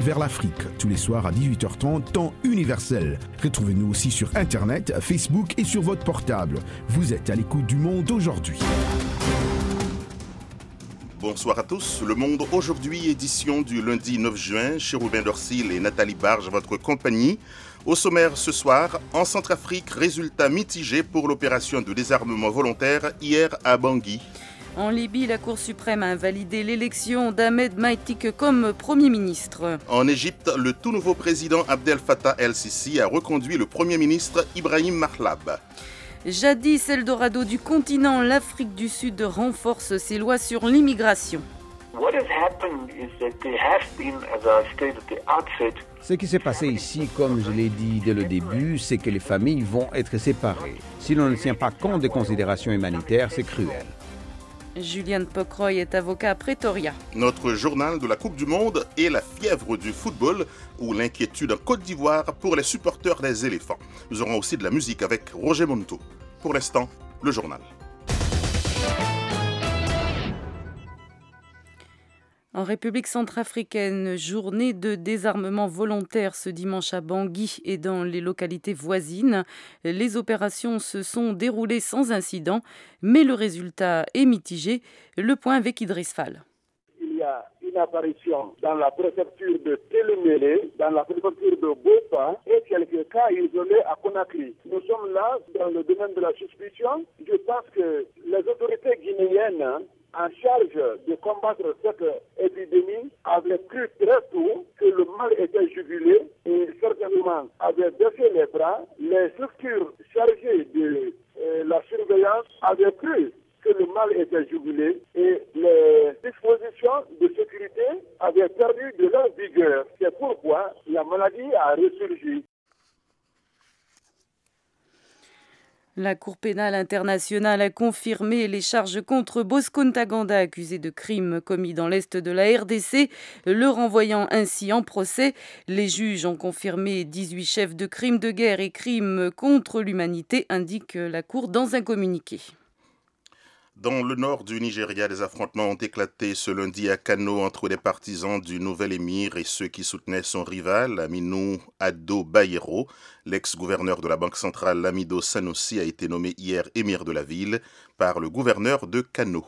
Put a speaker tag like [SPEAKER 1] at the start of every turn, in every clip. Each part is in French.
[SPEAKER 1] vers l'Afrique, tous les soirs à 18h30, temps universel. Retrouvez-nous aussi sur Internet, Facebook et sur votre portable. Vous êtes à l'écoute du Monde aujourd'hui.
[SPEAKER 2] Bonsoir à tous. Le Monde aujourd'hui, édition du lundi 9 juin, chez Robin Dorsil et Nathalie Barge, votre compagnie. Au sommaire ce soir, en Centrafrique, résultat mitigé pour l'opération de désarmement volontaire hier à Bangui.
[SPEAKER 3] En Libye, la Cour suprême a invalidé l'élection d'Ahmed Maïtik comme Premier ministre.
[SPEAKER 2] En Égypte, le tout nouveau président Abdel Fattah el-Sisi a reconduit le Premier ministre Ibrahim Mahlab.
[SPEAKER 3] Jadis Eldorado du continent, l'Afrique du Sud renforce ses lois sur l'immigration.
[SPEAKER 4] Ce qui s'est passé ici, comme je l'ai dit dès le début, c'est que les familles vont être séparées. Si l'on ne tient pas compte des considérations humanitaires, c'est cruel.
[SPEAKER 3] Julian Pokroy est avocat à Pretoria.
[SPEAKER 2] Notre journal de la Coupe du Monde et la fièvre du football ou l'inquiétude en Côte d'Ivoire pour les supporters des éléphants. Nous aurons aussi de la musique avec Roger Monto. Pour l'instant, le journal.
[SPEAKER 3] En République centrafricaine, journée de désarmement volontaire ce dimanche à Bangui et dans les localités voisines. Les opérations se sont déroulées sans incident, mais le résultat est mitigé. Le point avec Idriss Fall.
[SPEAKER 5] Il y a une apparition dans la préfecture de Télémélé, dans la préfecture de Bopa et quelques cas isolés à Conakry. Nous sommes là dans le domaine de la suspicion. Je pense que les autorités guinéennes en charge de combattre cette épidémie avait cru très tôt que le mal était jugulé et certainement avaient baissé les bras. Les structures chargées de la surveillance avaient cru que le mal était jugulé et les dispositions de sécurité avaient perdu de leur vigueur. C'est pourquoi la maladie a ressurgi.
[SPEAKER 3] La Cour pénale internationale a confirmé les charges contre Bosco Ntaganda, accusé de crimes commis dans l'est de la RDC, le renvoyant ainsi en procès. Les juges ont confirmé 18 chefs de crimes de guerre et crimes contre l'humanité, indique la Cour dans un communiqué.
[SPEAKER 2] Dans le nord du Nigeria, des affrontements ont éclaté ce lundi à Kano entre les partisans du nouvel émir et ceux qui soutenaient son rival, Aminu Ado Bayero. L'ex-gouverneur de la Banque centrale, Lamido Sanusi, a été nommé hier émir de la ville par le gouverneur de Kano.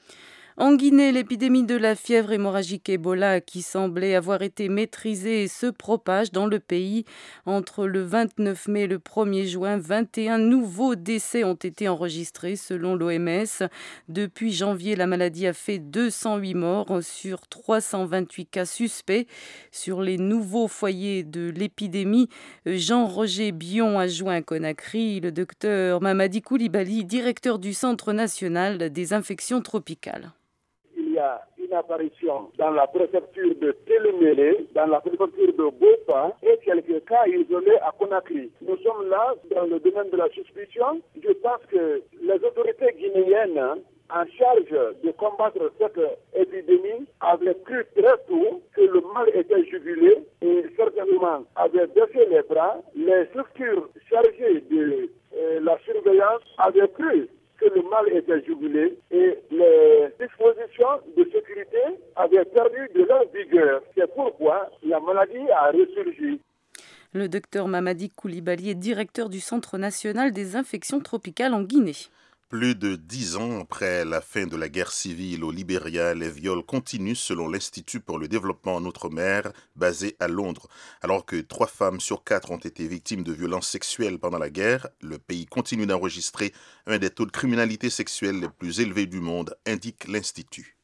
[SPEAKER 3] En Guinée, l'épidémie de la fièvre hémorragique Ebola, qui semblait avoir été maîtrisée, se propage dans le pays. Entre le 29 mai et le 1er juin, 21 nouveaux décès ont été enregistrés selon l'OMS. Depuis janvier, la maladie a fait 208 morts sur 328 cas suspects. Sur les nouveaux foyers de l'épidémie, Jean-Roger Bion, adjoint à Conakry, le docteur Mamadi Koulibaly, directeur du Centre national des infections tropicales.
[SPEAKER 5] Il y a une apparition dans la préfecture de Télémélé, dans la préfecture de Bopa et quelques cas isolés à Conakry. Nous sommes là dans le domaine de la suspicion. Je pense que les autorités guinéennes en charge de combattre cette épidémie avaient cru très tôt que le mal était jugulé et certainement avaient baissé les bras. Les structures chargées de la surveillance avaient cru que le mal était jugulé et les dispositions de sécurité avaient perdu de leur vigueur. C'est pourquoi la maladie a ressurgi.
[SPEAKER 3] Le docteur Mamadi Koulibaly est directeur du Centre national des infections tropicales en Guinée.
[SPEAKER 2] Plus de 10 ans après la fin de la guerre civile au Libéria, les viols continuent selon l'Institut pour le développement en Outre-mer, basé à Londres. Alors que 3 femmes sur 4 ont été victimes de violences sexuelles pendant la guerre, le pays continue d'enregistrer un des taux de criminalité sexuelle les plus élevés du monde, indique l'Institut.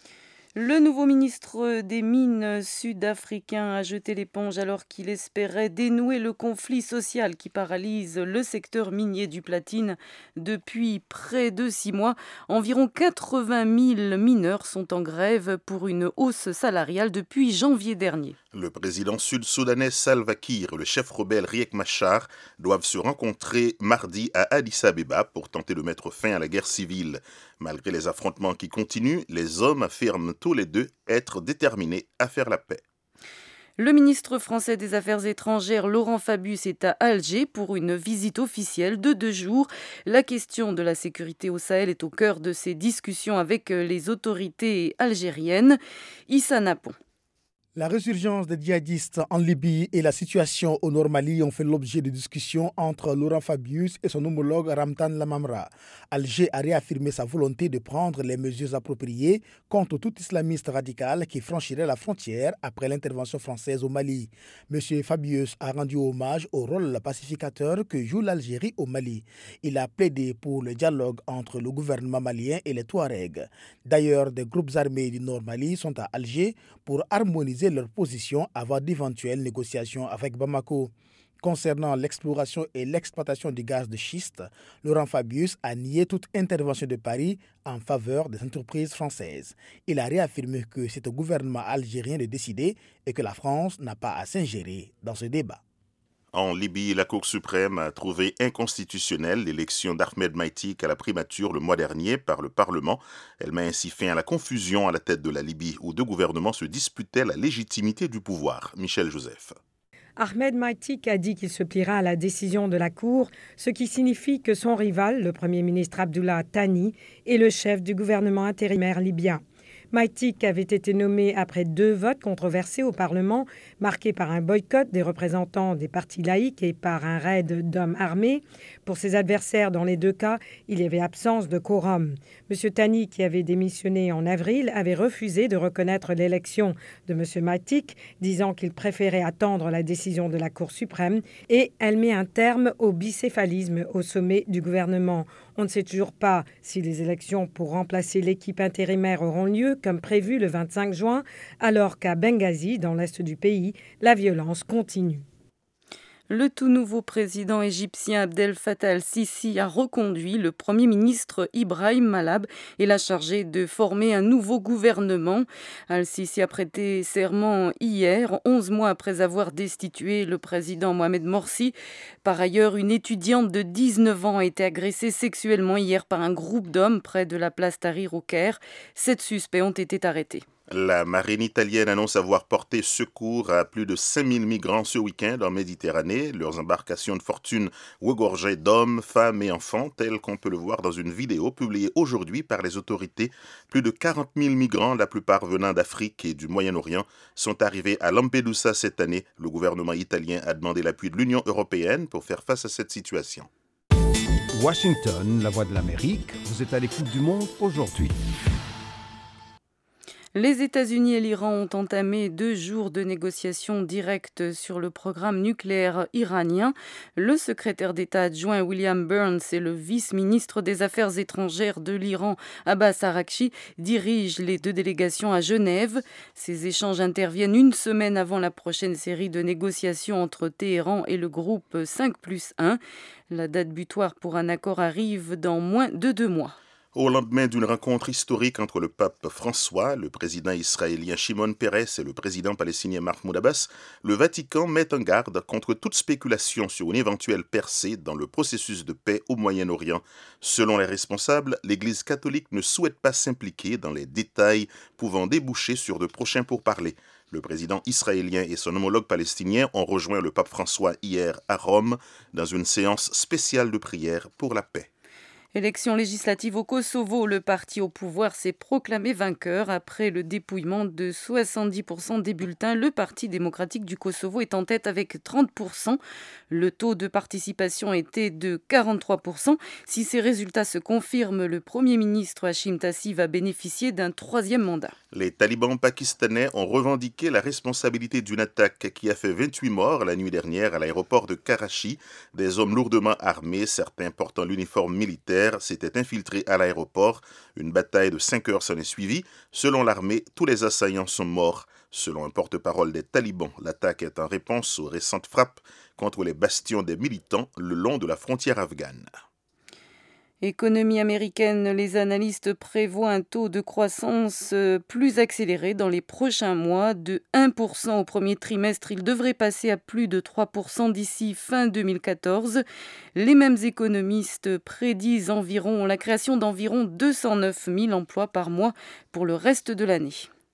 [SPEAKER 3] Le nouveau ministre des Mines sud-africain a jeté l'éponge alors qu'il espérait dénouer le conflit social qui paralyse le secteur minier du platine depuis près de 6 mois. Environ 80 000 mineurs sont en grève pour une hausse salariale depuis janvier dernier.
[SPEAKER 2] Le président sud-soudanais Salva Kiir et le chef rebelle Riek Machar doivent se rencontrer mardi à Addis Abeba pour tenter de mettre fin à la guerre civile. Malgré les affrontements qui continuent, les hommes affirment tous les deux être déterminés à faire la paix.
[SPEAKER 3] Le ministre français des Affaires étrangères, Laurent Fabius, est à Alger pour une visite officielle de 2 jours. La question de la sécurité au Sahel est au cœur de ses discussions avec les autorités algériennes. Issa Napon.
[SPEAKER 6] La résurgence des djihadistes en Libye et la situation au Nord Mali ont fait l'objet de discussions entre Laurent Fabius et son homologue Ramtan Lamamra. Alger a réaffirmé sa volonté de prendre les mesures appropriées contre tout islamiste radical qui franchirait la frontière après l'intervention française au Mali. M. Fabius a rendu hommage au rôle pacificateur que joue l'Algérie au Mali. Il a plaidé pour le dialogue entre le gouvernement malien et les Touaregs. D'ailleurs, des groupes armés du Nord Mali sont à Alger pour harmoniser leur position avant d'éventuelles négociations avec Bamako. Concernant l'exploration et l'exploitation du gaz de schiste, Laurent Fabius a nié toute intervention de Paris en faveur des entreprises françaises. Il a réaffirmé que c'est au gouvernement algérien de décider et que la France n'a pas à s'ingérer dans ce débat.
[SPEAKER 2] En Libye, la Cour suprême a trouvé inconstitutionnelle l'élection d'Ahmed Maïtik à la primature le mois dernier par le Parlement. Elle met ainsi fin à la confusion à la tête de la Libye où deux gouvernements se disputaient la légitimité du pouvoir. Michel Joseph.
[SPEAKER 7] Ahmed Maïtik a dit qu'il se pliera à la décision de la Cour, ce qui signifie que son rival, le Premier ministre Abdullah Thani, est le chef du gouvernement intérimaire libyen. Maïtik avait été nommé après 2 votes controversés au Parlement, marqués par un boycott des représentants des partis laïcs et par un raid d'hommes armés. Pour ses adversaires, dans les 2 cas, il y avait absence de quorum. M. Thani, qui avait démissionné en avril, avait refusé de reconnaître l'élection de M. Maïtik, disant qu'il préférait attendre la décision de la Cour suprême, et elle met un terme au bicéphalisme au sommet du gouvernement. On ne sait toujours pas si les élections pour remplacer l'équipe intérimaire auront lieu, comme prévu le 25 juin, alors qu'à Benghazi, dans l'est du pays, la violence continue.
[SPEAKER 3] Le tout nouveau président égyptien Abdel Fattah al-Sisi a reconduit le Premier ministre Ibrahim Malab et l'a chargé de former un nouveau gouvernement. Al-Sisi a prêté serment hier, 11 mois après avoir destitué le président Mohamed Morsi. Par ailleurs, une étudiante de 19 ans a été agressée sexuellement hier par un groupe d'hommes près de la place Tahrir au Caire. 7 suspects ont été arrêtés.
[SPEAKER 2] La marine italienne annonce avoir porté secours à plus de 5000 migrants ce week-end en Méditerranée. Leurs embarcations de fortune regorgeaient d'hommes, femmes et enfants, tels qu'on peut le voir dans une vidéo publiée aujourd'hui par les autorités. Plus de 40 000 migrants, la plupart venant d'Afrique et du Moyen-Orient, sont arrivés à Lampedusa cette année. Le gouvernement italien a demandé l'appui de l'Union européenne pour faire face à cette situation.
[SPEAKER 4] Washington, la voix de l'Amérique, vous êtes à l'écoute du monde aujourd'hui.
[SPEAKER 3] Les États-Unis et l'Iran ont entamé 2 jours de négociations directes sur le programme nucléaire iranien. Le secrétaire d'État adjoint William Burns et le vice-ministre des Affaires étrangères de l'Iran, Abbas Araghchi, dirigent les 2 délégations à Genève. Ces échanges interviennent 1 semaine avant la prochaine série de négociations entre Téhéran et le groupe 5+1. La date butoir pour un accord arrive dans moins de 2 mois.
[SPEAKER 2] Au lendemain d'une rencontre historique entre le pape François, le président israélien Shimon Peres et le président palestinien Mahmoud Abbas, le Vatican met en garde contre toute spéculation sur une éventuelle percée dans le processus de paix au Moyen-Orient. Selon les responsables, l'Église catholique ne souhaite pas s'impliquer dans les détails pouvant déboucher sur de prochains pourparlers. Le président israélien et son homologue palestinien ont rejoint le pape François hier à Rome dans une séance spéciale de prière pour la paix.
[SPEAKER 3] Élection législative au Kosovo, le parti au pouvoir s'est proclamé vainqueur après le dépouillement de 70% des bulletins. Le Parti démocratique du Kosovo est en tête avec 30%. Le taux de participation était de 43%. Si ces résultats se confirment, le Premier ministre Hashim Tassi va bénéficier d'un 3e mandat.
[SPEAKER 2] Les talibans pakistanais ont revendiqué la responsabilité d'une attaque qui a fait 28 morts la nuit dernière à l'aéroport de Karachi. Des hommes lourdement armés, certains portant l'uniforme militaire, s'étaient infiltrés à l'aéroport. Une bataille de 5 heures s'en est suivie. Selon l'armée, tous les assaillants sont morts. Selon un porte-parole des talibans, l'attaque est en réponse aux récentes frappes contre les bastions des militants le long de la frontière afghane.
[SPEAKER 3] Économie américaine, les analystes prévoient un taux de croissance plus accéléré dans les prochains mois. De 1% au premier trimestre, il devrait passer à plus de 3% d'ici fin 2014. Les mêmes économistes prédisent la création d'environ 209 000 emplois par mois pour le reste de l'année.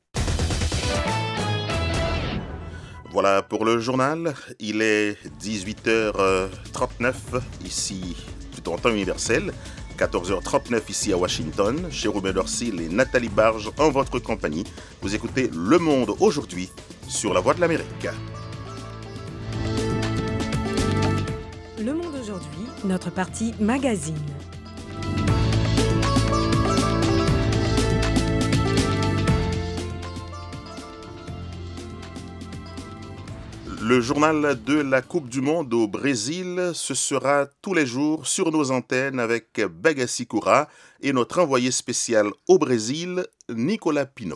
[SPEAKER 2] Voilà pour le journal. Il est 18h39 ici, en temps universel, 14h39 ici à Washington, chez Robin Dorsil et Nathalie Barge en votre compagnie. Vous écoutez Le Monde aujourd'hui sur la Voix de l'Amérique.
[SPEAKER 7] Le Monde aujourd'hui, notre partie magazine.
[SPEAKER 2] Le journal de la Coupe du Monde au Brésil, ce sera tous les jours sur nos antennes avec Bagassi Koura et notre envoyé spécial au Brésil, Nicolas Pinault.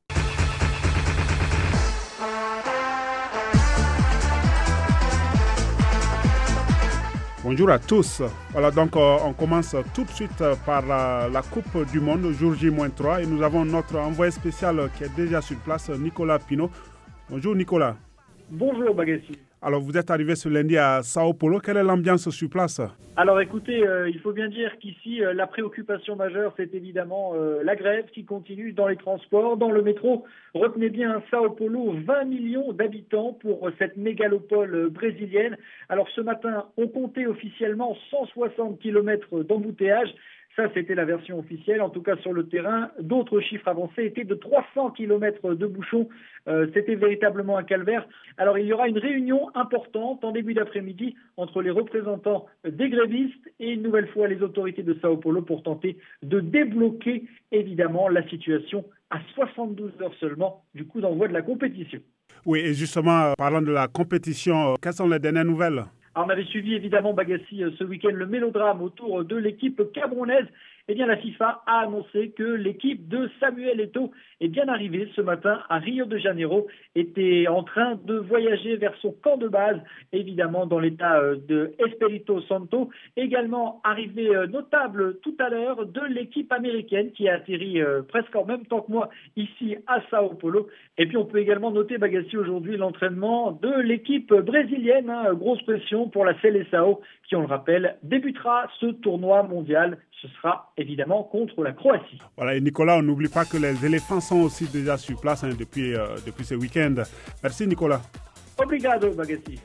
[SPEAKER 8] Bonjour à tous. Voilà, donc on commence tout de suite par la Coupe du Monde, jour J-3, et nous avons notre envoyé spécial qui est déjà sur place, Nicolas Pinault. Bonjour Nicolas.
[SPEAKER 9] Bonjour Bagassi.
[SPEAKER 8] Alors vous êtes arrivé ce lundi à Sao Paulo, quelle est l'ambiance sur place?
[SPEAKER 9] Alors écoutez, il faut bien dire qu'ici, la préoccupation majeure, c'est évidemment la grève qui continue dans les transports, dans le métro. Retenez bien, Sao Paulo, 20 millions d'habitants pour cette mégalopole brésilienne. Alors ce matin, on comptait officiellement 160 km d'embouteillage. Ça, c'était la version officielle. En tout cas, sur le terrain, d'autres chiffres avancés étaient de 300 km de bouchons. C'était véritablement un calvaire. Alors, il y aura une réunion importante en début d'après-midi entre les représentants des grévistes et une nouvelle fois les autorités de Sao Paulo pour tenter de débloquer, évidemment, la situation à 72 heures seulement du coup d'envoi de la compétition.
[SPEAKER 8] Oui, et justement, parlant de la compétition, quelles sont les dernières nouvelles?
[SPEAKER 9] Alors, on avait suivi évidemment, Bagassi, ce week-end le mélodrame autour de l'équipe camerounaise. Eh bien, la FIFA a annoncé que l'équipe de Samuel Eto'o est bien arrivée ce matin à Rio de Janeiro, était en train de voyager vers son camp de base, évidemment dans l'état de Espírito Santo. Également, arrivée notable tout à l'heure de l'équipe américaine qui a atterri presque en même temps que moi ici à Sao Paulo. Et puis, on peut également noter, Bagassi, aujourd'hui l'entraînement de l'équipe brésilienne. Grosse pression pour la Seleção qui, on le rappelle, débutera ce tournoi mondial. Ce sera évidemment contre la Croatie.
[SPEAKER 8] Voilà, et Nicolas, on n'oublie pas que les éléphants sont aussi déjà sur place depuis ce week-end. Merci Nicolas.
[SPEAKER 9] Obrigado, Bagassi.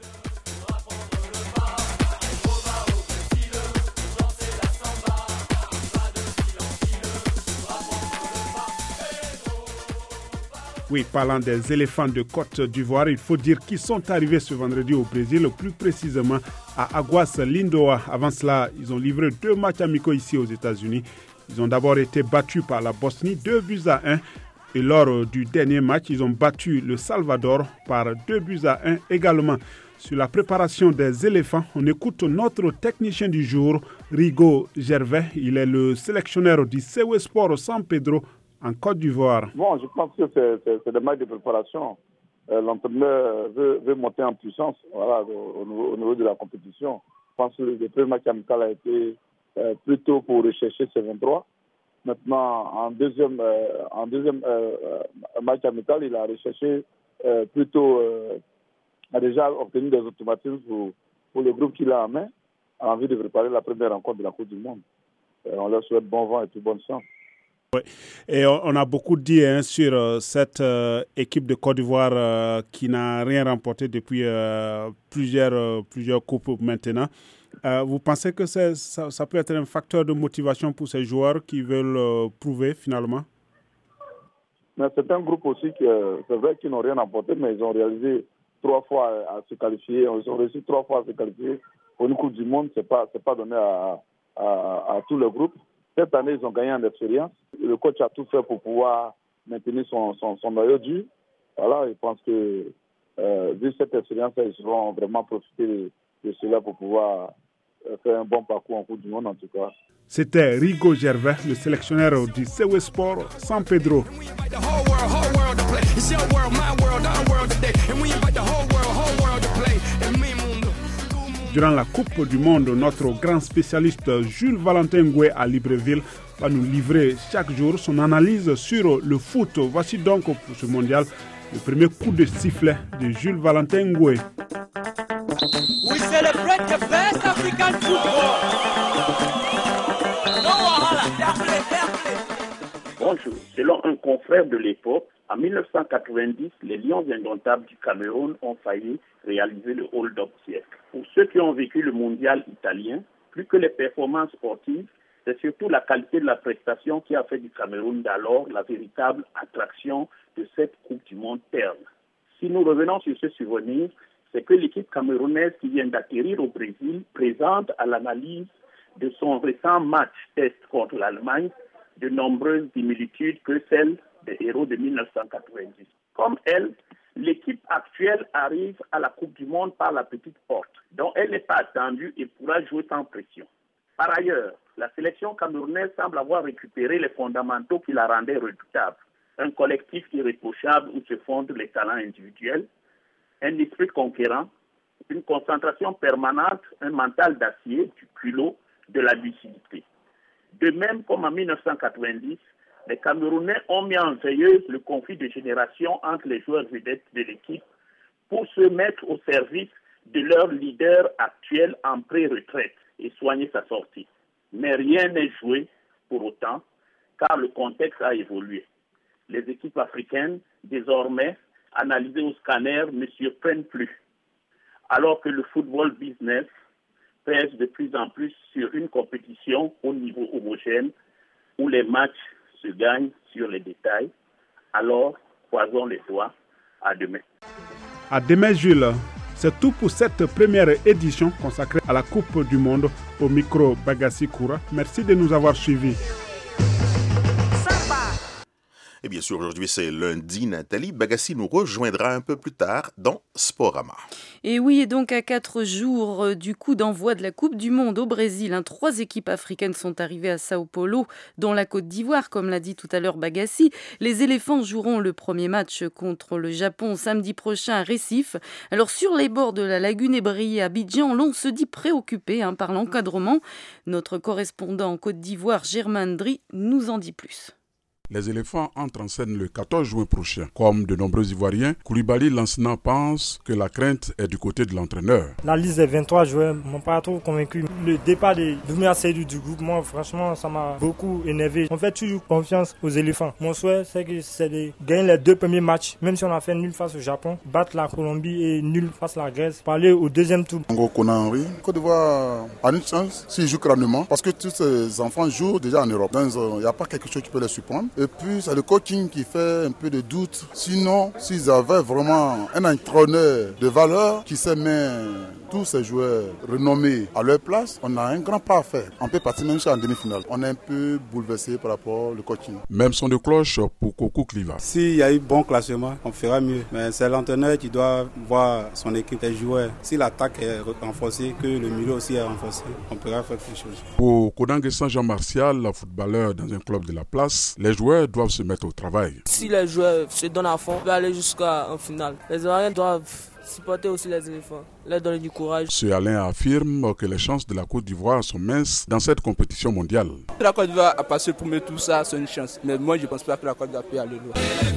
[SPEAKER 8] Oui, parlant des éléphants de Côte d'Ivoire, il faut dire qu'ils sont arrivés ce vendredi au Brésil, plus précisément à Aguas Lindoa. Avant cela, ils ont livré 2 matchs amicaux ici aux États-Unis. Ils ont d'abord été battus par la Bosnie, 2-1. Et lors du dernier match, ils ont battu le Salvador par 2-1 également. Sur la préparation des éléphants, on écoute notre technicien du jour, Rigo Gervais. Il est le sélectionneur du CW Sport San Pedro en Côte d'Ivoire.
[SPEAKER 5] Bon, je pense que c'est des matchs de préparation. L'entraîneur veut monter en puissance au niveau de la compétition. Je pense que le premier match amical a été plutôt pour rechercher ses 23. Maintenant, en deuxième match amical, il a recherché a déjà obtenu des automatismes pour le groupe qu'il a en main, a envie de préparer la première rencontre de la Coupe du Monde. On leur souhaite bon vent et toute bonne chance.
[SPEAKER 8] Oui. Et on a beaucoup dit sur cette équipe de Côte d'Ivoire qui n'a rien remporté depuis plusieurs coupes maintenant. Vous pensez que ça peut être un facteur de motivation pour ces joueurs qui veulent prouver finalement?
[SPEAKER 5] Mais c'est un groupe aussi c'est vrai qu'ils n'ont rien remporté, mais ils ont réalisé 3 fois à se qualifier. Ils ont réussi 3 fois à se qualifier pour une Coupe du Monde. C'est pas donné à tout le groupe. Cette année, ils ont gagné en expérience. Le coach a tout fait pour pouvoir maintenir son noyau dur. Voilà, je pense que vu cette expérience, ils vont vraiment profiter de cela pour pouvoir faire un bon parcours en Coupe du Monde en tout cas.
[SPEAKER 8] C'était Rigo Gervais, le sélectionneur du CW Sport San Pedro. Durant la Coupe du Monde, notre grand spécialiste Jules Valentin Ngoué à Libreville va nous livrer chaque jour son analyse sur le foot. Voici donc pour ce mondial le premier coup de sifflet de Jules Valentin Ngoué.
[SPEAKER 10] We celebrate the best African football. No wahala.
[SPEAKER 11] Bonjour. Selon un confrère de l'époque, en 1990, les Lions indomptables du Cameroun ont failli réaliser le hold-up siècle. Pour ceux qui ont vécu le mondial italien, plus que les performances sportives, c'est surtout la qualité de la prestation qui a fait du Cameroun d'alors la véritable attraction de cette Coupe du Monde terne. Si nous revenons sur ce souvenir, c'est que l'équipe camerounaise qui vient d'acquérir au Brésil présente à l'analyse de son récent match test contre l'Allemagne de nombreuses similitudes que celles des héros de 1990. Comme elle, l'équipe actuelle arrive à la Coupe du Monde par la petite porte, dont elle n'est pas attendue et pourra jouer sans pression. Par ailleurs, la sélection camerounaise semble avoir récupéré les fondamentaux qui la rendaient redoutable. Un collectif irréprochable où se fondent les talents individuels, un esprit conquérant, une concentration permanente, un mental d'acier, du culot, de la lucidité. De même, comme en 1990, les Camerounais ont mis en veilleuse le conflit de génération entre les joueurs vedettes de l'équipe pour se mettre au service de leur leader actuel en pré-retraite et soigner sa sortie. Mais rien n'est joué pour autant, car le contexte a évolué. Les équipes africaines, désormais analysées au scanner, ne surprennent plus, alors que le football business pèse de plus en plus sur une compétition au niveau homogène où les matchs se gagnent sur les détails. Alors, croisons les doigts. À demain.
[SPEAKER 8] À demain, Jules. C'est tout pour cette première édition consacrée à la Coupe du Monde. Au micro, Bagassi Koura. Merci de nous avoir suivis.
[SPEAKER 2] Et bien sûr, aujourd'hui, c'est lundi. Nathalie Bagassi nous rejoindra un peu plus tard dans Sporama.
[SPEAKER 3] Et oui, et donc à 4 jours du coup d'envoi de la Coupe du Monde au Brésil, 3 équipes africaines sont arrivées à Sao Paulo, dont la Côte d'Ivoire, comme l'a dit tout à l'heure Bagassi. Les éléphants joueront le premier match contre le Japon samedi prochain à Recife. Alors sur les bords de la lagune ébriée à Abidjan, l'on se dit préoccupé par l'encadrement. Notre correspondant en Côte d'Ivoire, Germain Dry, nous en dit plus.
[SPEAKER 12] Les éléphants entrent en scène le 14 juin prochain. Comme de nombreux Ivoiriens, Koulibaly Lansana pense que la crainte est du côté de l'entraîneur.
[SPEAKER 13] La liste des 23 joueurs ne m'ont pas trop convaincu. Le départ de Doumia Seydou du groupe, moi franchement, ça m'a beaucoup énervé. On fait toujours confiance aux éléphants. Mon souhait, c'est de gagner les 2 premiers matchs, même si on a fait nul face au Japon, battre la Colombie et nul face à la Grèce, pour aller au deuxième tour.
[SPEAKER 14] En gros, Côte d'Ivoire a une chance s'ils jouent crânement, parce que tous ces enfants jouent déjà en Europe. Il n'y a pas quelque chose qui peut les surprendre. Et puis, c'est le coaching qui fait un peu de doute. Sinon, s'ils avaient vraiment un entraîneur de valeur qui sait mettre tous ces joueurs renommés à leur place, on a un grand pas à faire. On peut partir même en demi-finale. On est un peu bouleversé par rapport au coaching.
[SPEAKER 12] Même son de cloche pour Coco Kliva.
[SPEAKER 15] S'il y a eu bon classement, on fera mieux. Mais c'est l'entraîneur qui doit voir son équipe, les joueurs. Si l'attaque est renforcée, que le milieu aussi est renforcé, on pourra faire quelque chose.
[SPEAKER 12] Pour Kodange Saint-Jean Martial, footballeur dans un club de la place, les joueurs doivent se mettre au travail.
[SPEAKER 16] Si les joueurs se donnent à fond, on peut aller jusqu'en finale. Les Ivoiriens doivent supporter aussi les éléphants, leur donner du courage.
[SPEAKER 12] Ce Alain affirme que les chances de la Côte d'Ivoire sont minces dans cette compétition mondiale.
[SPEAKER 17] La Côte d'Ivoire a passé pour tout ça, c'est une chance. Mais moi, je ne pense pas que la Côte d'Ivoire peut aller loin.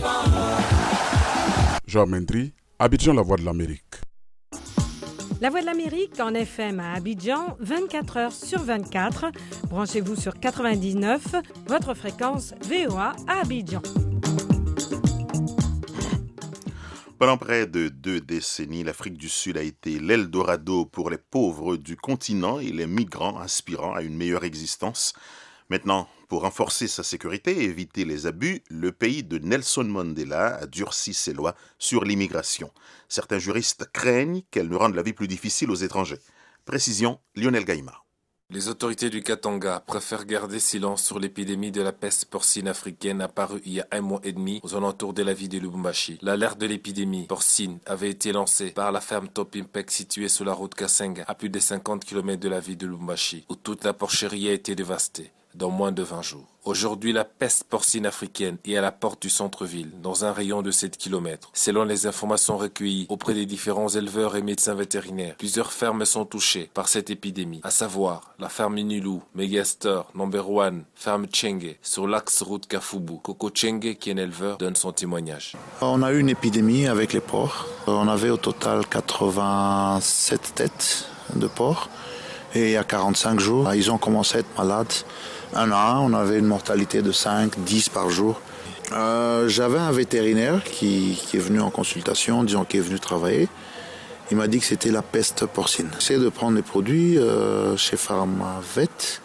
[SPEAKER 12] Jean Mendry, Abidjan, la Voix de l'Amérique.
[SPEAKER 7] La Voix de l'Amérique en FM à Abidjan, 24 heures sur 24. Branchez-vous sur 99, votre fréquence VOA à Abidjan.
[SPEAKER 2] Pendant près de 2 décennies, l'Afrique du Sud a été l'Eldorado pour les pauvres du continent et les migrants aspirant à une meilleure existence. Maintenant, pour renforcer sa sécurité et éviter les abus, le pays de Nelson Mandela a durci ses lois sur l'immigration. Certains juristes craignent qu'elle ne rende la vie plus difficile aux étrangers. Précision, Lionel Gaïma.
[SPEAKER 18] Les autorités du Katanga préfèrent garder silence sur l'épidémie de la peste porcine africaine apparue il y a 1 mois et demi aux alentours de la ville de Lubumbashi. L'alerte de l'épidémie porcine avait été lancée par la ferme Top Impact située sur la route Kasenga à plus de 50 km de la ville de Lubumbashi où toute la porcherie a été dévastée dans moins de 20 jours. Aujourd'hui, la peste porcine africaine est à la porte du centre-ville, dans un rayon de 7 km. Selon les informations recueillies auprès des différents éleveurs et médecins vétérinaires, plusieurs fermes sont touchées par cette épidémie, à savoir la ferme Inulu, Megastore, Number One, ferme Tchenge, sur l'axe route Kafubu. Coco Tchenge, qui est un éleveur, donne son témoignage.
[SPEAKER 19] On a eu une épidémie avec les porcs. On avait au total 87 têtes de porcs. Et il y a 45 jours, ils ont commencé à être malades. 1 à 1, on avait une mortalité de 5, 10 par jour. J'avais un vétérinaire qui est venu en consultation, disons qui est venu travailler. Il m'a dit que c'était la peste porcine. J'essaie de prendre les produits chez Pharmavet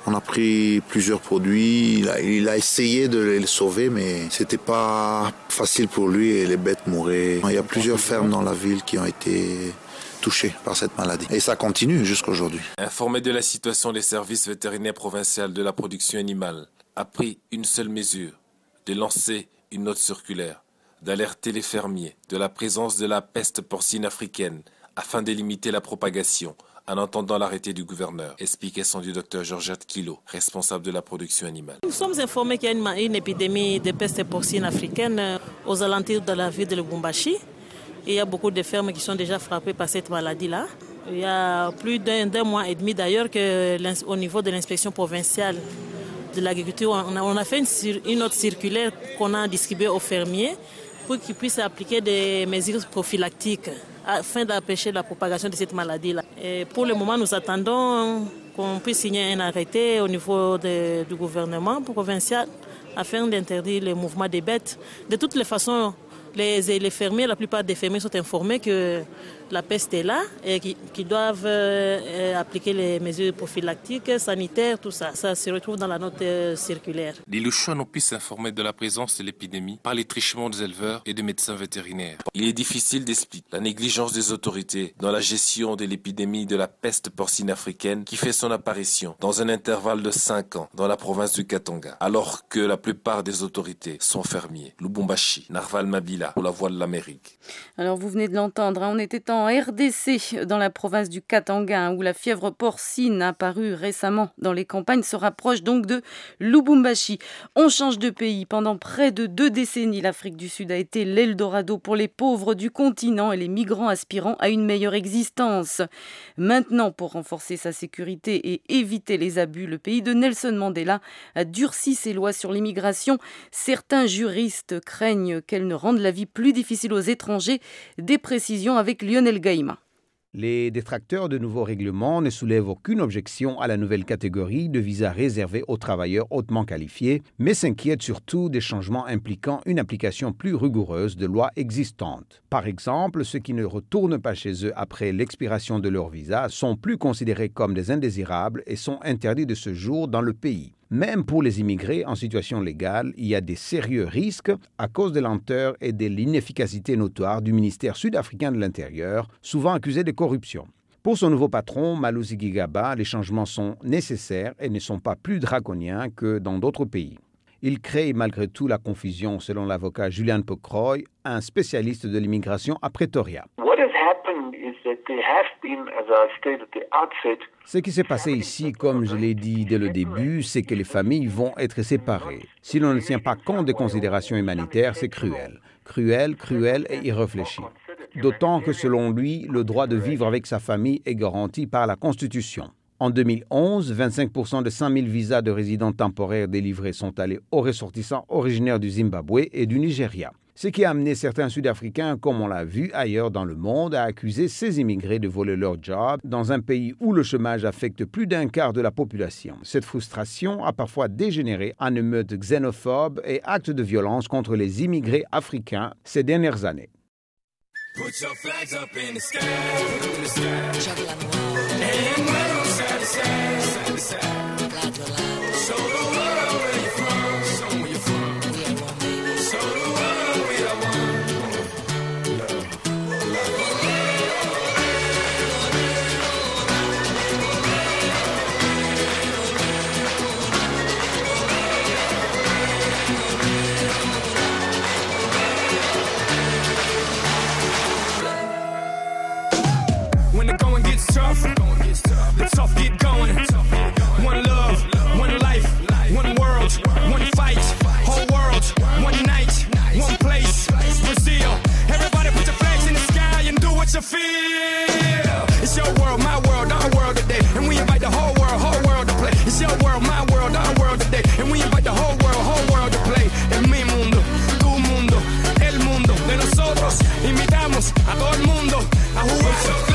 [SPEAKER 19] On a pris plusieurs produits, il a essayé de les sauver, mais c'était pas facile pour lui et les bêtes mouraient. Il y a plusieurs fermes dans la ville qui ont été touchés par cette maladie. Et ça continue jusqu'aujourd'hui.
[SPEAKER 18] Informé de la situation, les services vétérinaires provinciaux de la production animale a pris une seule mesure, de lancer une note circulaire, d'alerter les fermiers de la présence de la peste porcine africaine afin de limiter la propagation en entendant l'arrêté du gouverneur. Explication du docteur Georgette Kilo, responsable de la production animale.
[SPEAKER 20] Nous sommes informés qu'il y a une épidémie de peste porcine africaine aux alentours de la ville de Lubumbashi. Il y a beaucoup de fermes qui sont déjà frappées par cette maladie-là. Il y a plus d'un mois et demi d'ailleurs qu'au niveau de l'inspection provinciale de l'agriculture, on a fait une note circulaire qu'on a distribuée aux fermiers pour qu'ils puissent appliquer des mesures prophylactiques afin d'empêcher la propagation de cette maladie-là. Et pour le moment, nous attendons qu'on puisse signer un arrêté au niveau du gouvernement provincial afin d'interdire le mouvement des bêtes. De toutes les façons, les fermiers, la plupart des fermiers sont informés que la peste est là et qu'ils doivent appliquer les mesures prophylactiques, sanitaires, tout ça. Ça se retrouve dans la note circulaire.
[SPEAKER 18] Les Louchois n'ont pu s'informer de la présence de l'épidémie par les trichements des éleveurs et des médecins vétérinaires. Il est difficile d'expliquer la négligence des autorités dans la gestion de l'épidémie de la peste porcine africaine qui fait son apparition dans un intervalle de 5 ans dans la province du Katanga, alors que la plupart des autorités sont fermiers. Lubumbashi, Narval Mabila, pour la Voix de l'Amérique.
[SPEAKER 3] Alors vous venez de l'entendre, on était en RDC, dans la province du Katanga, où la fièvre porcine apparue récemment dans les campagnes se rapproche donc de Lubumbashi. On change de pays. Pendant près de 2 décennies, l'Afrique du Sud a été l'Eldorado pour les pauvres du continent et les migrants aspirant à une meilleure existence. Maintenant, pour renforcer sa sécurité et éviter les abus, le pays de Nelson Mandela a durci ses lois sur l'immigration. Certains juristes craignent qu'elles ne rendent la vie plus difficile aux étrangers. Des précisions avec Lionel Gaïma.
[SPEAKER 4] Les détracteurs de nouveaux règlements ne soulèvent aucune objection à la nouvelle catégorie de visas réservés aux travailleurs hautement qualifiés, mais s'inquiètent surtout des changements impliquant une application plus rigoureuse de lois existantes. Par exemple, ceux qui ne retournent pas chez eux après l'expiration de leur visa sont plus considérés comme des indésirables et sont interdits de séjour dans le pays. Même pour les immigrés en situation légale, il y a des sérieux risques à cause des lenteurs et de l'inefficacité notoire du ministère sud-africain de l'Intérieur, souvent accusé de corruption. Pour son nouveau patron, Malusi Gigaba, les changements sont nécessaires et ne sont pas plus draconiens que dans d'autres pays. Il crée malgré tout la confusion, selon l'avocat Julian Pocroy, un spécialiste de l'immigration à Pretoria. Ce qui s'est passé ici, comme je l'ai dit dès le début, c'est que les familles vont être séparées. Si l'on ne tient pas compte des considérations humanitaires, c'est cruel. Cruel et irréfléchi. D'autant que selon lui, le droit de vivre avec sa famille est garanti par la Constitution. En 2011, 25% de 100 000 visas de résidents temporaires délivrés sont allés aux ressortissants originaires du Zimbabwe et du Nigeria. Ce qui a amené certains Sud-Africains, comme on l'a vu ailleurs dans le monde, à accuser ces immigrés de voler leur job dans un pays où le chômage affecte plus d'un quart de la population. Cette frustration a parfois dégénéré en émeutes xénophobes et actes de violence contre les immigrés africains ces dernières années. Put your flags up in the sky, put them in the sky. And wave side to side, side to side. Show the world where you're from, show them where you're from. Show the world we are one. Love. When the going gets tough, the tough get going. One love, one life, one world, one fight. Whole world, one night, one place. Brazil, everybody put your flags in the sky and do what you feel. It's your world, my world, our world today. And we invite the whole world to play. It's your world, my world, our world today. And we invite the whole world to play. En mi mundo, tu mundo, el mundo de nosotros. Invitamos a todo el mundo a jugar.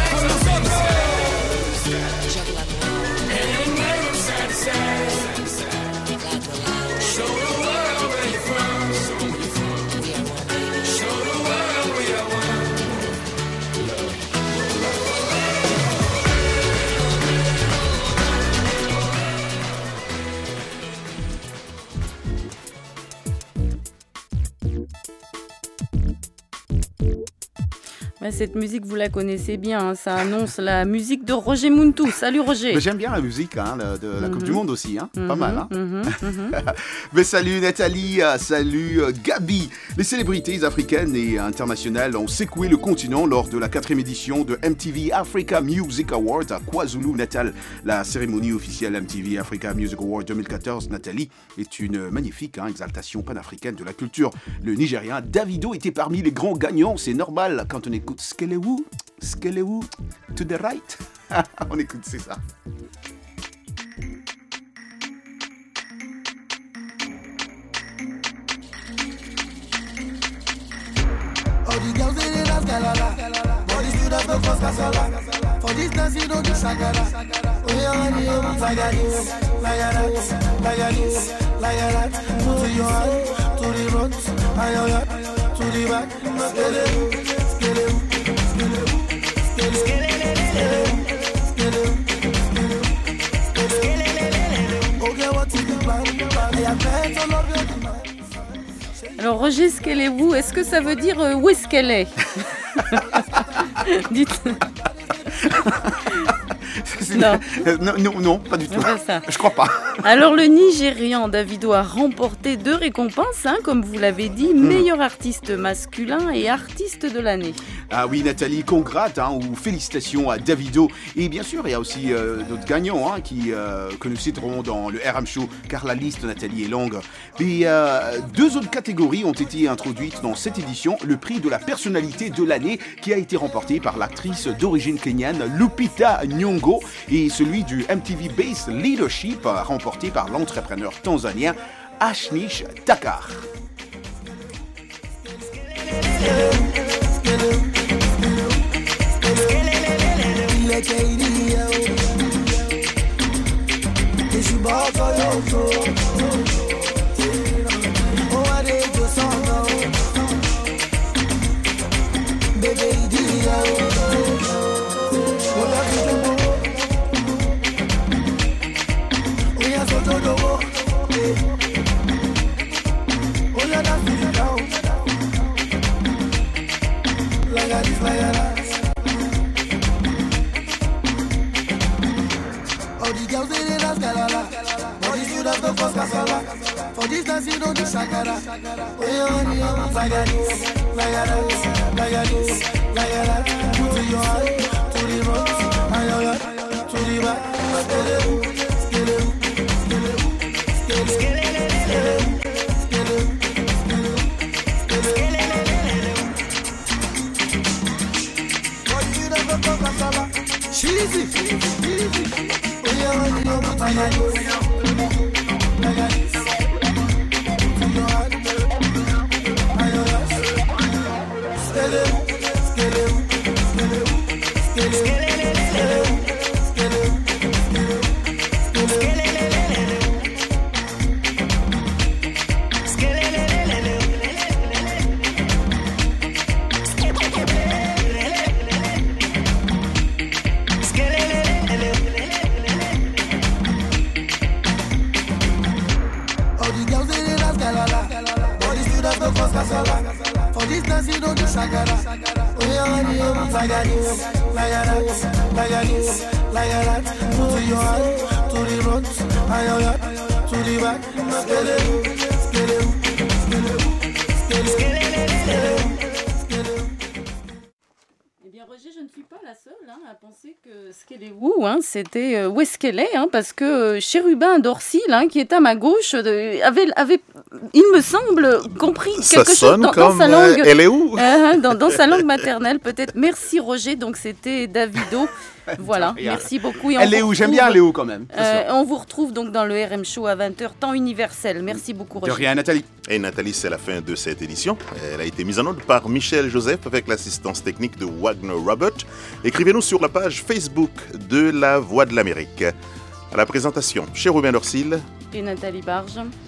[SPEAKER 3] Cette musique, vous la connaissez bien, hein, ça annonce la musique de Roger Muntu. Salut Roger.
[SPEAKER 21] Mais j'aime bien la musique hein, de la Coupe du Monde aussi, hein. Pas mal. Hein. Mais salut Nathalie, salut Gabi. Les célébrités africaines et internationales ont secoué le continent lors de la 4e édition de MTV Africa Music Awards à KwaZulu-Natal. La cérémonie officielle MTV Africa Music Awards 2014, Nathalie, est une magnifique exaltation panafricaine de la culture. Le Nigérien Davido était parmi les grands gagnants, c'est normal quand on écoute Skelewu, to the right. On écoute, c'est ça.
[SPEAKER 22] All the girls they dance galala, all the students go cause casala. For this dance you don't do shagara. Oh yeah, like that, to your hand, to the front, to the back. Okay, what is the plan? I have met all of your demands.
[SPEAKER 3] Alors Roger, Skelewu, est-ce que ça veut dire où est-ce qu'elle est? Dites.
[SPEAKER 21] Non, pas du tout. Je crois pas.
[SPEAKER 3] Alors le Nigérian Davido a remporté 2 récompenses, comme vous l'avez dit, meilleur artiste masculin et artiste de l'année.
[SPEAKER 21] Ah oui Nathalie, congrats ou félicitations à Davido. Et bien sûr, il y a aussi d'autres gagnants que nous citerons dans le RM Show, car la liste Nathalie est longue. Mais 2 autres catégories ont été introduites dans cette édition. Le prix de la personnalité de l'année qui a été remporté par l'actrice d'origine kenyane Lupita Nyong'o et celui du MTV Bass Leadership remporté par l'entrepreneur tanzanien Ashnish Takar.
[SPEAKER 22] For this dance you don't do shakara. To your hand, to the front, to the back.
[SPEAKER 3] C'était où est-ce qu'elle est, parce que Chérubin Dorsil, qui est à ma gauche, avait, il me semble, compris quelque chose dans sa langue.
[SPEAKER 2] Elle est où
[SPEAKER 3] dans sa langue maternelle, peut-être. Merci Roger, donc c'était Davido. Voilà, merci beaucoup.
[SPEAKER 21] Elle est où? J'aime bien elle est où quand même.
[SPEAKER 3] On vous retrouve donc dans le RM Show à 20h, temps universel. Merci beaucoup Roger.
[SPEAKER 21] De rien Nathalie.
[SPEAKER 2] Et Nathalie, c'est la fin de cette édition. Elle a été mise en ordre par Michel Joseph avec l'assistance technique de Wagner Robert. Écrivez-nous sur la page Facebook de La Voix de l'Amérique. À la présentation, Chérubin Dorsil
[SPEAKER 3] et Nathalie Barge.